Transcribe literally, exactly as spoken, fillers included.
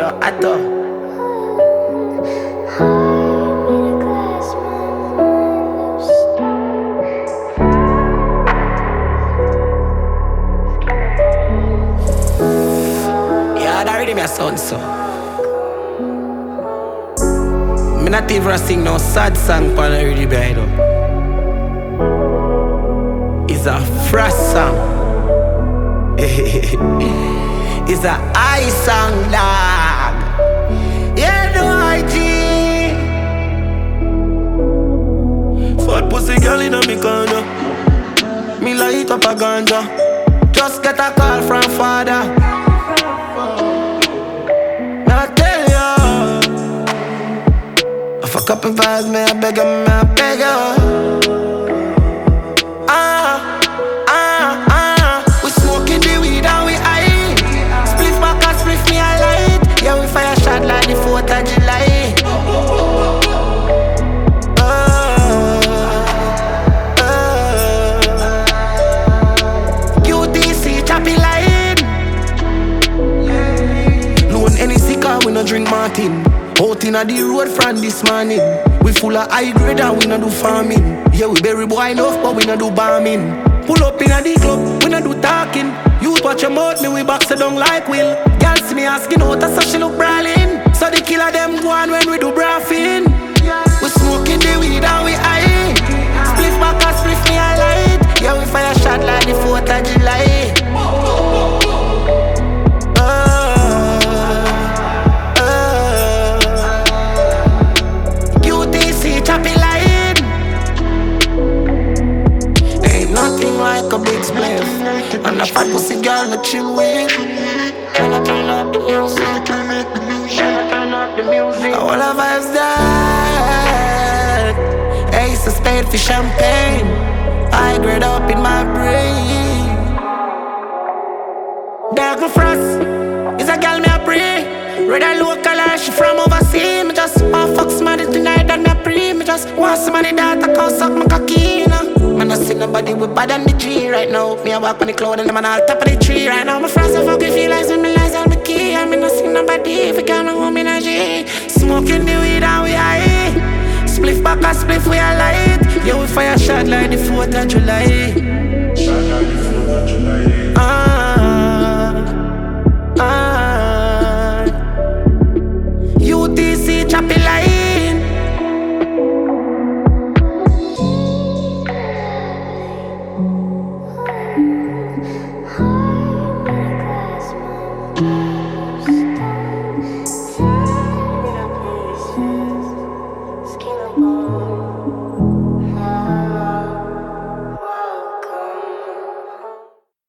Ato, ato. Yeah, that really me a sound so. Me not even sing no sad song for the really behind up. It's a fresh song. It's a high song, dog. Yeah, no I G. Fat pussy girl inna me corner. Me light up a ganja. Just get a call from father. Now I tell ya, I fuck up and vibes, me I beg ya, me I beg ya. Ah, ah, ah. We smoking the weed and we high. Spliff back and spliff me a light. Yeah, we fire shot like the fourth of July. We no drink Martin. Out inna the road from this morning. We full of high grade and we no do farming. Yeah, we bury boy enough but we no do bombing. Pull up inna the club, we no do talking. Youth watch your mouth, me we box it down like Will. Girl see me asking out, so she look brawling. So the killer them go on when we do braffing. We smoking the weed and we high. Spliff back and spliff me a light. Yeah, we fire shot like the fourth of July. Like a big spliff, and a fat pussy girl to chill with. Can I turn up the music? Can I turn up the music? All the vibes that Ace of spade for champagne. I grade up in my brain. Dark my frost is a girl me a pray. Rather local or she from overseas. Me just want fuck somebody tonight than me a pre. Me just want somebody that I can suck my cocky, you know. Man, I see nobody with bad on the G right now. Me I walk on the cloud and them on all top of the tree right now. My friends are fucking feel like some lies on the key. I mean, I see nobody if you can't hold me in a G. Smoking the weed and we high. Spliff back and spliff we a light. Yeah, we fire shot like the fourth of July. Shot like the fourth of July. Ah, ah. U T C choppy line. Skin